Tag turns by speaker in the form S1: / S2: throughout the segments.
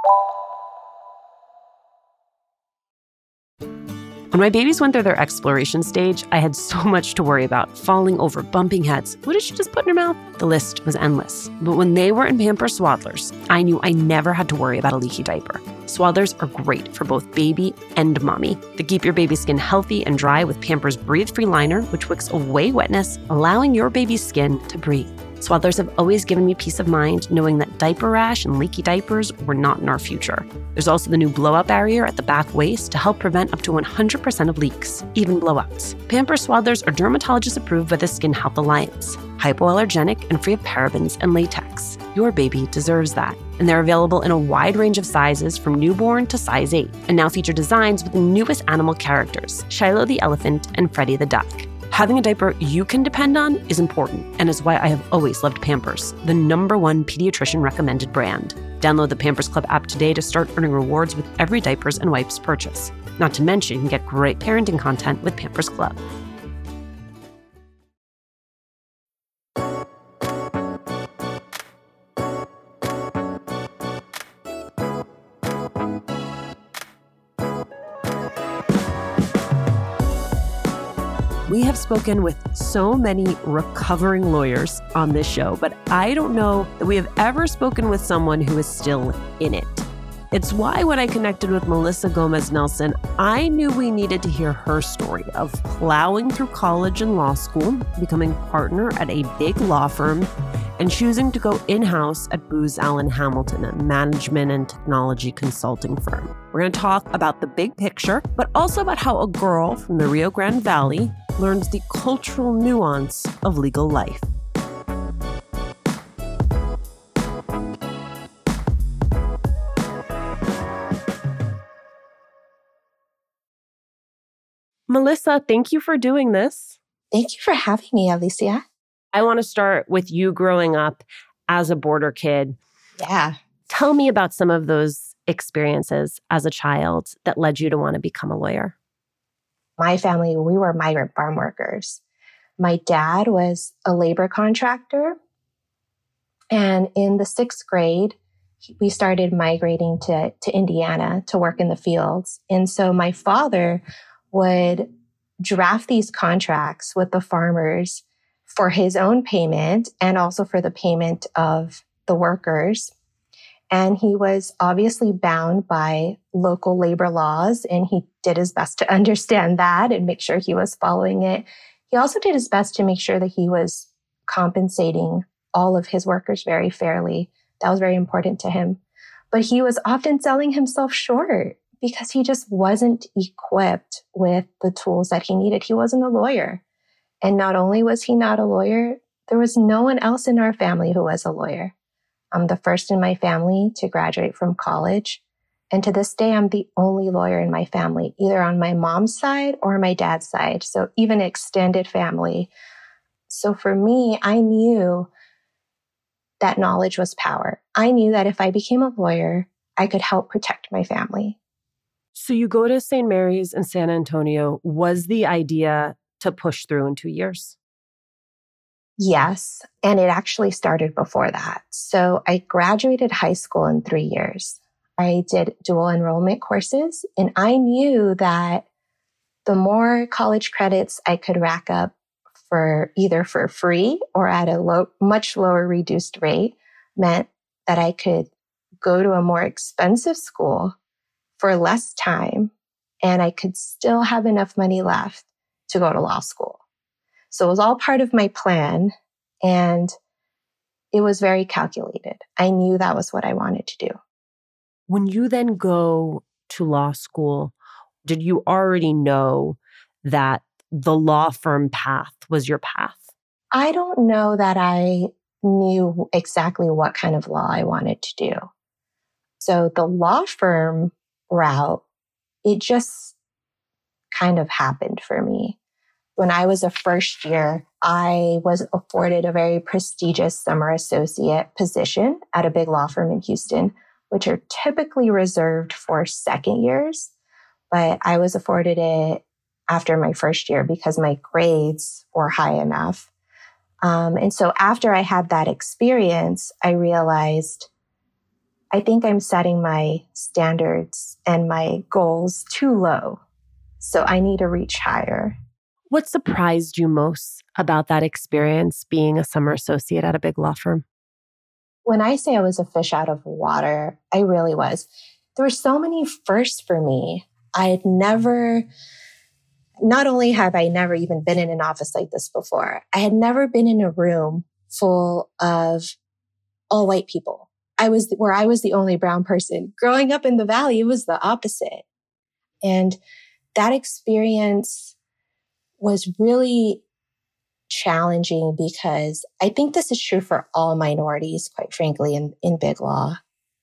S1: When my babies went through their exploration stage, I had so much to worry about. Falling over, bumping heads. What did she just put in her mouth? The list was endless. But when they were in Pampers Swaddlers, I knew I never had to worry about a leaky diaper. Swaddlers are great for both baby and mommy. They keep your baby's skin healthy and dry with Pampers Breathe-Free Liner, which wicks away wetness, allowing your baby's skin to breathe. Swaddlers have always given me peace of mind knowing that diaper rash and leaky diapers were not in our future. There's also the new blowout barrier at the back waist to help prevent up to 100% of leaks, even blowouts. Pampers Swaddlers are dermatologist approved by the Skin Health Alliance, hypoallergenic and free of parabens and latex. Your baby deserves that. And they're available in a wide range of sizes from newborn to size 8, and now feature designs with the newest animal characters, Shiloh the elephant and Freddie the duck. Having a diaper you can depend on is important, and is why I have always loved Pampers, the #1 pediatrician recommended brand. Download the Pampers Club app today to start earning rewards with every diapers and wipes purchase. Not to mention, you can get great parenting content with Pampers Club. We have spoken with so many recovering lawyers on this show, but I don't know that we have ever spoken with someone who is still in it. It's why when I connected with Melissa Gomez Nelson, I knew we needed to hear her story of plowing through college and law school, becoming partner at a big law firm, and choosing to go in-house at Booz Allen Hamilton, a management and technology consulting firm. We're going to talk about the big picture, but also about how a girl from the Rio Grande Valley learns the cultural nuance of legal life. Melissa, thank you for doing this.
S2: Thank you for having me, Alicia.
S1: I want to start with you growing up as a border kid.
S2: Yeah.
S1: Tell me about some of those experiences as a child that led you to want to become a lawyer.
S2: My family, we were migrant farm workers. My dad was a labor contractor. And in the 6th grade, we started migrating to Indiana to work in the fields. And so my father would draft these contracts with the farmers for his own payment and also for the payment of the workers. And he was obviously bound by local labor laws, and he did his best to understand that and make sure he was following it. He also did his best to make sure that he was compensating all of his workers very fairly. That was very important to him. But he was often selling himself short because he just wasn't equipped with the tools that he needed. He wasn't a lawyer. And not only was he not a lawyer, there was no one else in our family who was a lawyer. I'm the first in my family to graduate from college. And to this day, I'm the only lawyer in my family, either on my mom's side or my dad's side. So even extended family. So for me, I knew that knowledge was power. I knew that if I became a lawyer, I could help protect my family.
S1: So you go to St. Mary's in San Antonio. Was the idea to push through in 2 years?
S2: Yes. And it actually started before that. So I graduated high school in 3 years. I did dual enrollment courses, and I knew that the more college credits I could rack up for either for free or at a much lower reduced rate meant that I could go to a more expensive school for less time, and I could still have enough money left to go to law school. So it was all part of my plan, and it was very calculated. I knew that was what I wanted to do.
S1: When you then go to law school, did you already know that the law firm path was your path?
S2: I don't know that I knew exactly what kind of law I wanted to do. So the law firm route, it just kind of happened for me. When I was a first year, I was afforded a very prestigious summer associate position at a big law firm in Houston, which are typically reserved for second years. But I was afforded it after my first year because my grades were high enough. And so after I had that experience, I realized I think I'm setting my standards and my goals too low. So I need to reach higher.
S1: What surprised you most about that experience being a summer associate at a big law firm?
S2: When I say I was a fish out of water, I really was. There were so many firsts for me. Not only have I never even been in an office like this before, I had never been in a room full of all white people. I was the only brown person. Growing up in the Valley, it was the opposite. And that experience was really challenging because I think this is true for all minorities, quite frankly, in big law.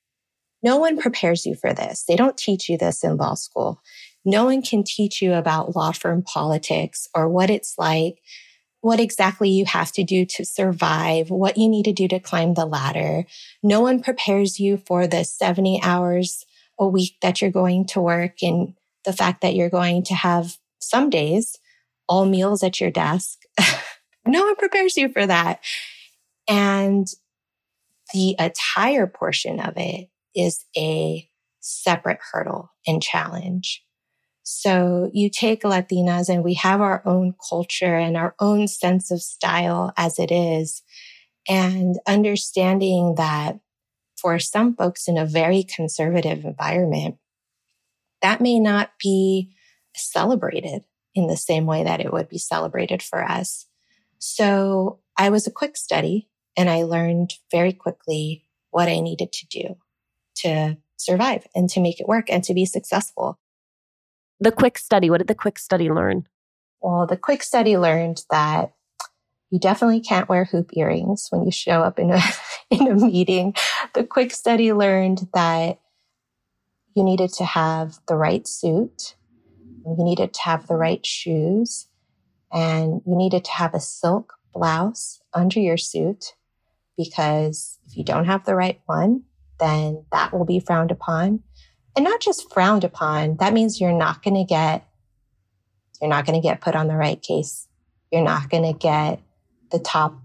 S2: No one prepares you for this. They don't teach you this in law school. No one can teach you about law firm politics or what it's like, what exactly you have to do to survive, what you need to do to climb the ladder. No one prepares you for the 70 hours a week that you're going to work and the fact that you're going to have some days all meals at your desk. No one prepares you for that. And the attire portion of it is a separate hurdle and challenge. So you take Latinas and we have our own culture and our own sense of style as it is. And understanding that for some folks in a very conservative environment, that may not be celebrated in the same way that it would be celebrated for us. So I was a quick study and I learned very quickly what I needed to do to survive and to make it work and to be successful.
S1: The quick study, what did the quick study learn?
S2: Well, the quick study learned that you definitely can't wear hoop earrings when you show up in a meeting. The quick study learned that you needed to have the right suit, you needed to have the right shoes, and you needed to have a silk blouse under your suit, because if you don't have the right one, then that will be frowned upon. And not just frowned upon, that means you're not going to get put on the right case. You're not going to get the top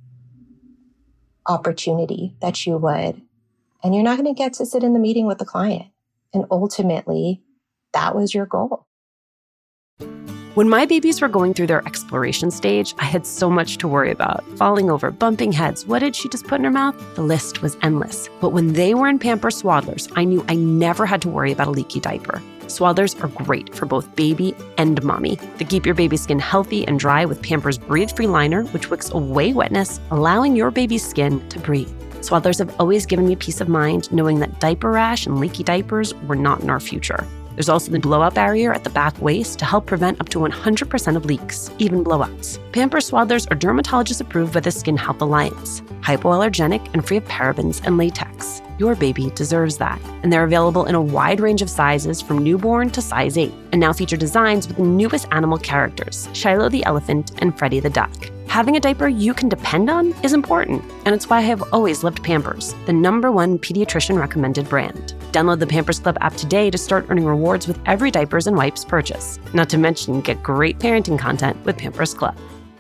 S2: opportunity that you would. And you're not going to get to sit in the meeting with the client. And ultimately, that was your goal.
S1: When my babies were going through their exploration stage, I had so much to worry about. Falling over, bumping heads. What did she just put in her mouth? The list was endless. But when they were in Pampers Swaddlers, I knew I never had to worry about a leaky diaper. Swaddlers are great for both baby and mommy. They keep your baby's skin healthy and dry with Pampers Breathe-Free Liner, which wicks away wetness, allowing your baby's skin to breathe. Swaddlers have always given me peace of mind knowing that diaper rash and leaky diapers were not in our future. There's also the blowout barrier at the back waist to help prevent up to 100% of leaks, even blowouts. Pampers Swaddlers are dermatologist approved by the Skin Health Alliance, hypoallergenic and free of parabens and latex. Your baby deserves that. And they're available in a wide range of sizes from newborn to size 8, and now feature designs with the newest animal characters, Shiloh the elephant and Freddie the duck. Having a diaper you can depend on is important, and it's why I have always loved Pampers, the #1 pediatrician recommended brand. Download the Pampers Club app today to start earning rewards with every diapers and wipes purchase. Not to mention, get great parenting content with Pampers Club.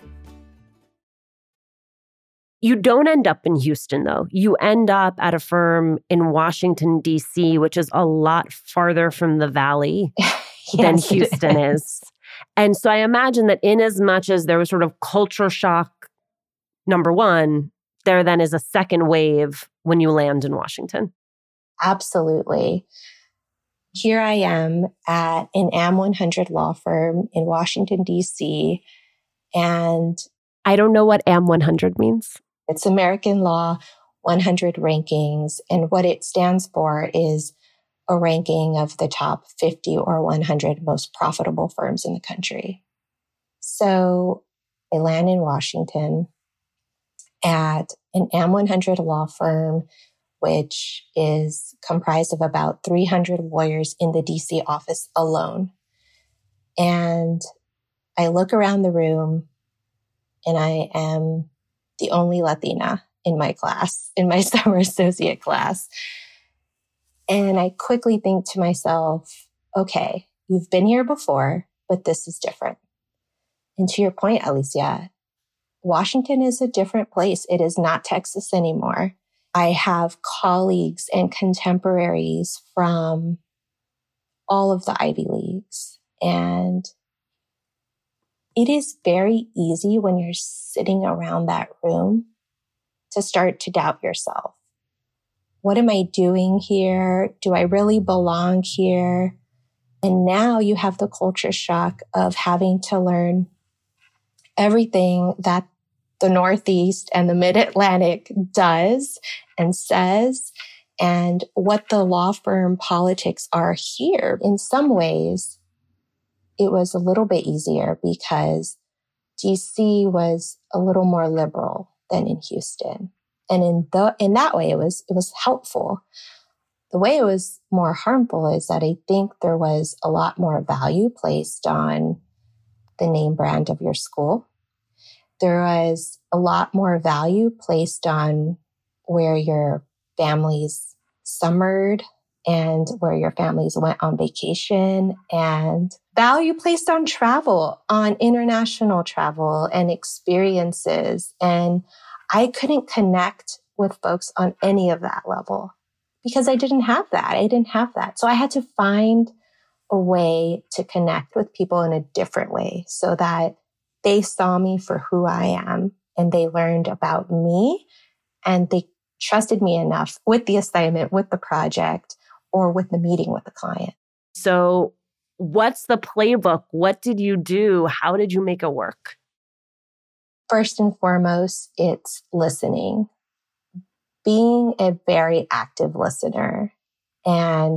S1: You don't end up in Houston, though. You end up at a firm in Washington, D.C., which is a lot farther from the Valley than Houston is. And so I imagine that in as much as there was sort of culture shock, #1, there then is a second wave when you land in Washington.
S2: Absolutely. Here I am at an Am 100 law firm in Washington, D.C. And
S1: I don't know what Am 100 means.
S2: It's American Law 100 rankings. And what it stands for is a ranking of the top 50 or 100 most profitable firms in the country. So I land in Washington at an Am 100 law firm, which is comprised of about 300 lawyers in the DC office alone. And I look around the room and I am the only Latina in my class, in my summer associate class. And I quickly think to myself, okay, you've been here before, but this is different. And to your point, Alicia, Washington is a different place. It is not Texas anymore. I have colleagues and contemporaries from all of the Ivy Leagues. And it is very easy when you're sitting around that room to start to doubt yourself. What am I doing here? Do I really belong here? And now you have the culture shock of having to learn everything that the Northeast and the Mid-Atlantic does and says, and what the law firm politics are here. In some ways, it was a little bit easier because DC was a little more liberal than in Houston. And in that way, it was helpful. The way it was more harmful is that I think there was a lot more value placed on the name brand of your school. There was a lot more value placed on where your families summered and where your families went on vacation, and value placed on travel, on international travel and experiences. And I couldn't connect with folks on any of that level because I didn't have that. So I had to find a way to connect with people in a different way so that they saw me for who I am and they learned about me and they trusted me enough with the assignment, with the project, or with the meeting with the client.
S1: So what's the playbook? What did you do? How did you make it work?
S2: First and foremost, it's listening, being a very active listener and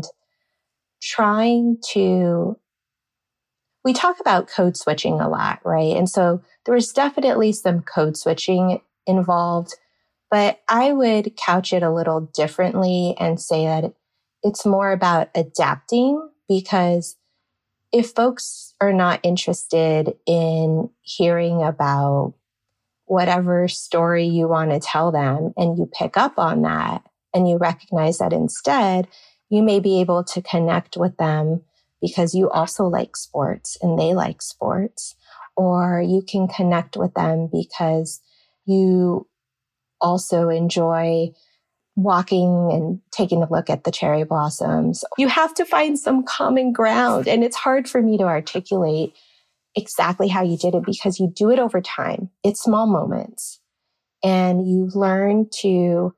S2: trying to, we talk about code switching a lot, right? And so there was definitely some code switching involved, but I would couch it a little differently and say that it's more about adapting, because if folks are not interested in hearing about whatever story you want to tell them, and you pick up on that and you recognize that instead, you may be able to connect with them because you also like sports and they like sports, or you can connect with them because you also enjoy walking and taking a look at the cherry blossoms. You have to find some common ground. And it's hard for me to articulate exactly how you did it because you do it over time. It's small moments. And you learn to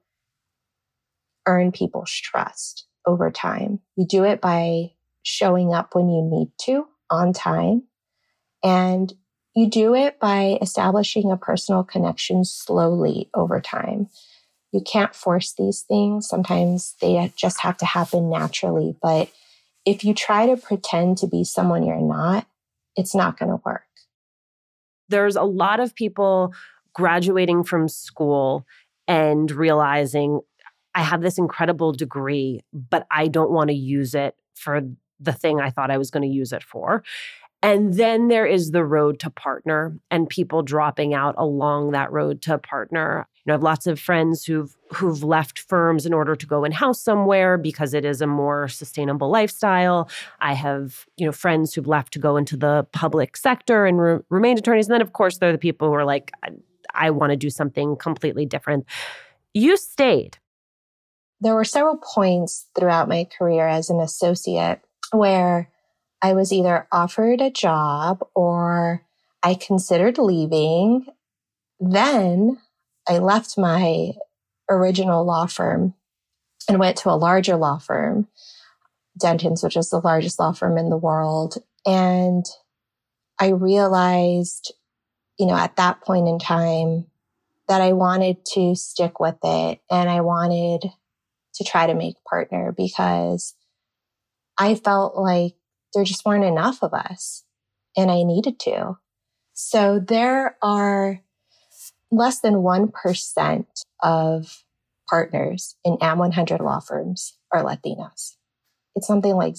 S2: earn people's trust over time. You do it by showing up when you need to on time. And you do it by establishing a personal connection slowly over time. You can't force these things. Sometimes they just have to happen naturally. But if you try to pretend to be someone you're not, it's not going to work.
S1: There's a lot of people graduating from school and realizing I have this incredible degree, but I don't want to use it for the thing I thought I was going to use it for. And then there is the road to partner and people dropping out along that road to partner. I have lots of friends who've left firms in order to go in-house somewhere because it is a more sustainable lifestyle. I have, friends who've left to go into the public sector and remained attorneys. And then, of course, there are the people who are like, I want to do something completely different. You stayed.
S2: There were several points throughout my career as an associate where I was either offered a job or I considered leaving. Then I left my original law firm and went to a larger law firm, Dentons, which is the largest law firm in the world. And I realized, at that point in time that I wanted to stick with it and I wanted to try to make partner because I felt like there just weren't enough of us and I needed to. So there are less than 1% of partners in Am 100 law firms are Latinas. It's something like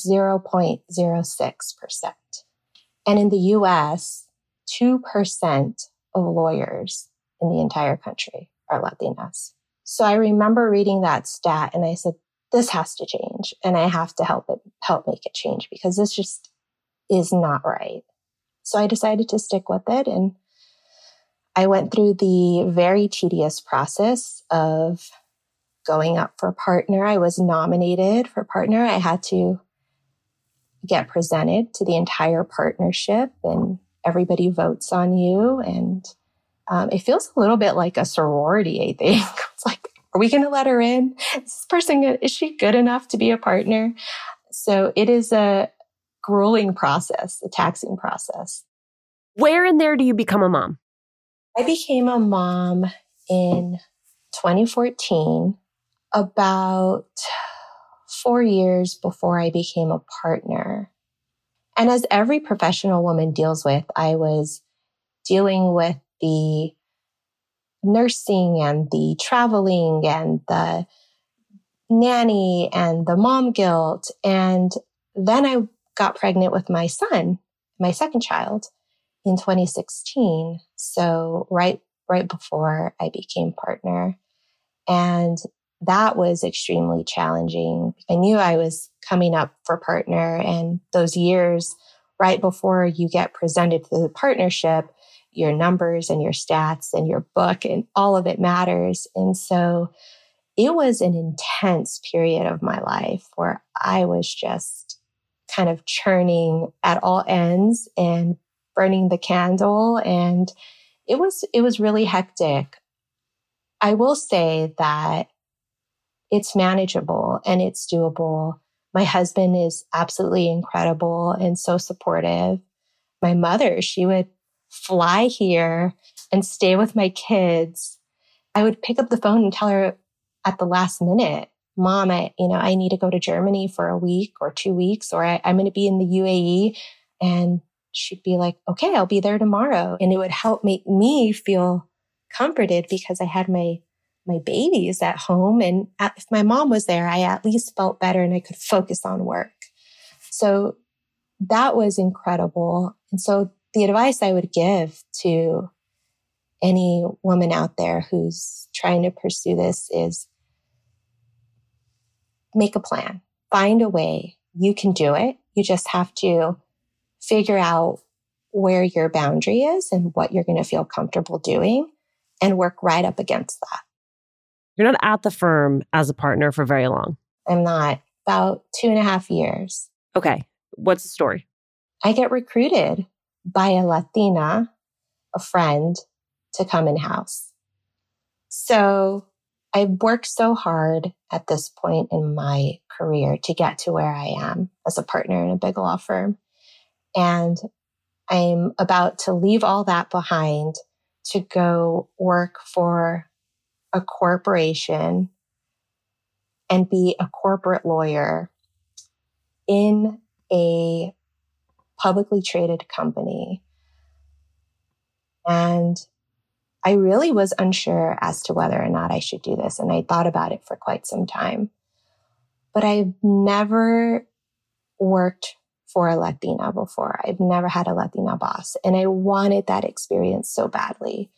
S2: 0.06%. And in the US, 2% of lawyers in the entire country are Latinas. So I remember reading that stat and I said, this has to change and I have to help make it change because this just is not right. So I decided to stick with it and I went through the very tedious process of going up for partner. I was nominated for partner. I had to get presented to the entire partnership, and everybody votes on you. And it feels a little bit like a sorority, I think. It's like, are we going to let her in? Is she good enough to be a partner? So it is a grueling process, a taxing process.
S1: Where in there do you become a mom?
S2: I became a mom in 2014, about 4 years before I became a partner. And as every professional woman deals with, I was dealing with the nursing and the traveling and the nanny and the mom guilt. And then I got pregnant with my son, my second child, in 2016. So right before I became partner. And that was extremely challenging. I knew I was coming up for partner, and those years right before you get presented to the partnership, your numbers and your stats and your book and all of it matters. And so it was an intense period of my life where I was just kind of churning at all ends and burning the candle. And it was really hectic. I will say that it's manageable and it's doable. My husband is absolutely incredible and so supportive. My mother, she would fly here and stay with my kids. I would pick up the phone and tell her at the last minute, Mom, I need to go to Germany for a week or 2 weeks, or I'm going to be in the UAE. And she'd be like, okay, I'll be there tomorrow. And it would help make me feel comforted because I had my babies at home. And if my mom was there, I at least felt better and I could focus on work. So that was incredible. And so the advice I would give to any woman out there who's trying to pursue this is make a plan, find a way. You can do it. You just have to figure out where your boundary is and what you're going to feel comfortable doing and work right up against that.
S1: You're not at the firm as a partner for very long.
S2: I'm not. About 2.5 years.
S1: Okay. What's the story?
S2: I get recruited by a Latina, a friend, to come in-house. So I've worked so hard at this point in my career to get to where I am as a partner in a big law firm. And I'm about to leave all that behind to go work for a corporation and be a corporate lawyer in a publicly traded company. And I really was unsure as to whether or not I should do this. And I thought about it for quite some time. But I've never worked for a Latina before. I've never had a Latina boss. And I wanted that experience so badly.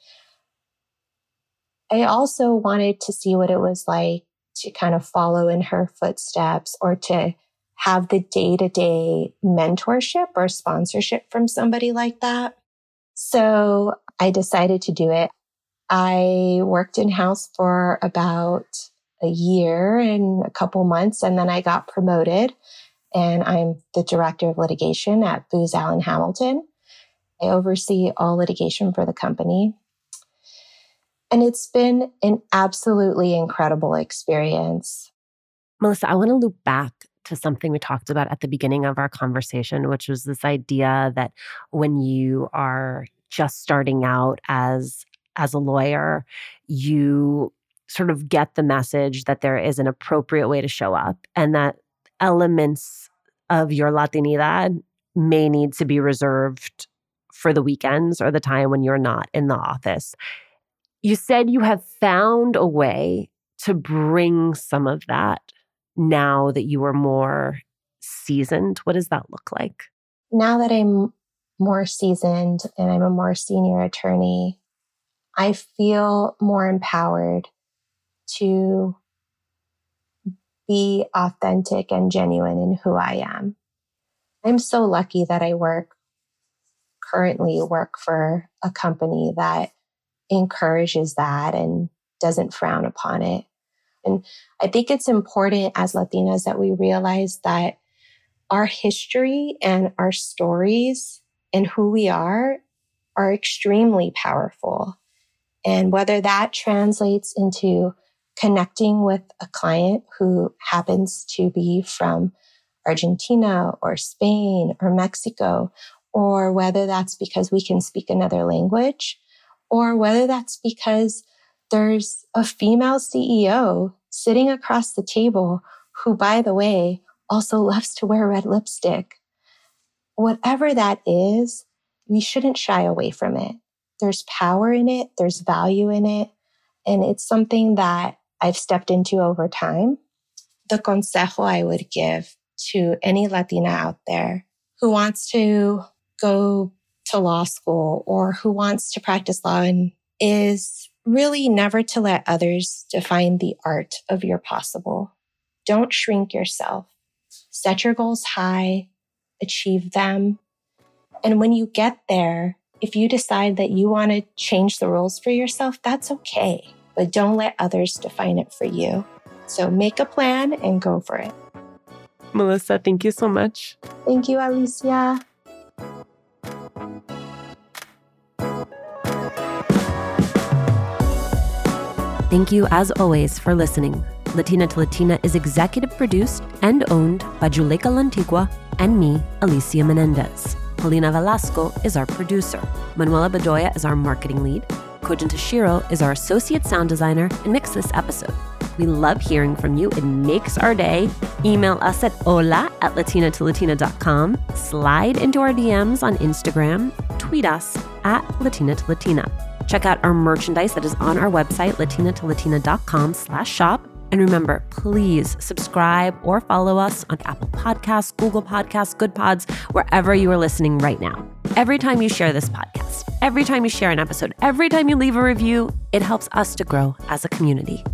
S2: I also wanted to see what it was like to kind of follow in her footsteps or to have the day-to-day mentorship or sponsorship from somebody like that. So I decided to do it. I worked in-house for about a year and a couple months, and then I got promoted, and I'm the director of litigation at Booz Allen Hamilton. I oversee all litigation for the company. And it's been an absolutely incredible experience.
S1: Melissa, I want to loop back to something we talked about at the beginning of our conversation, which was this idea that when you are just starting out as a lawyer, you sort of get the message that there is an appropriate way to show up and that elements of your Latinidad may need to be reserved for the weekends or the time when you're not in the office. You said you have found a way to bring some of that now that you are more seasoned. What does that look like?
S2: Now that I'm more seasoned and I'm a more senior attorney, I feel more empowered to be authentic and genuine in who I am. I'm so lucky that I currently work for a company that encourages that and doesn't frown upon it. And I think it's important as Latinas that we realize that our history and our stories and who we are extremely powerful. And whether that translates into connecting with a client who happens to be from Argentina or Spain or Mexico, or whether that's because we can speak another language, or whether that's because there's a female CEO sitting across the table who, by the way, also loves to wear red lipstick. Whatever that is, we shouldn't shy away from it. There's power in it. There's value in it. And it's something that I've stepped into over time. The consejo I would give to any Latina out there who wants to go to law school or who wants to practice law is really never to let others define the art of your possible. Don't shrink yourself. Set your goals high, achieve them. And when you get there, if you decide that you want to change the rules for yourself, that's okay. But don't let others define it for you. So make a plan and go for it.
S1: Melissa, thank you so much.
S2: Thank you, Alicia.
S1: Thank you, as always, for listening. Latina to Latina is executive produced and owned by Juleka Lantigua and me, Alicia Menendez. Paulina Velasco is our producer. Manuela Bedoya is our marketing lead. Kojin Tashiro is our associate sound designer and mixed this episode. We love hearing from you. It makes our day. Email us at hola@latinatolatina.com. Slide into our DMs on Instagram. Tweet us at Latina to Latina. Check out our merchandise that is on our website, latinatolatina.com/shop. And remember, please subscribe or follow us on Apple Podcasts, Google Podcasts, Good Pods, wherever you are listening right now. Every time you share this podcast, every time you share an episode, every time you leave a review, it helps us to grow as a community.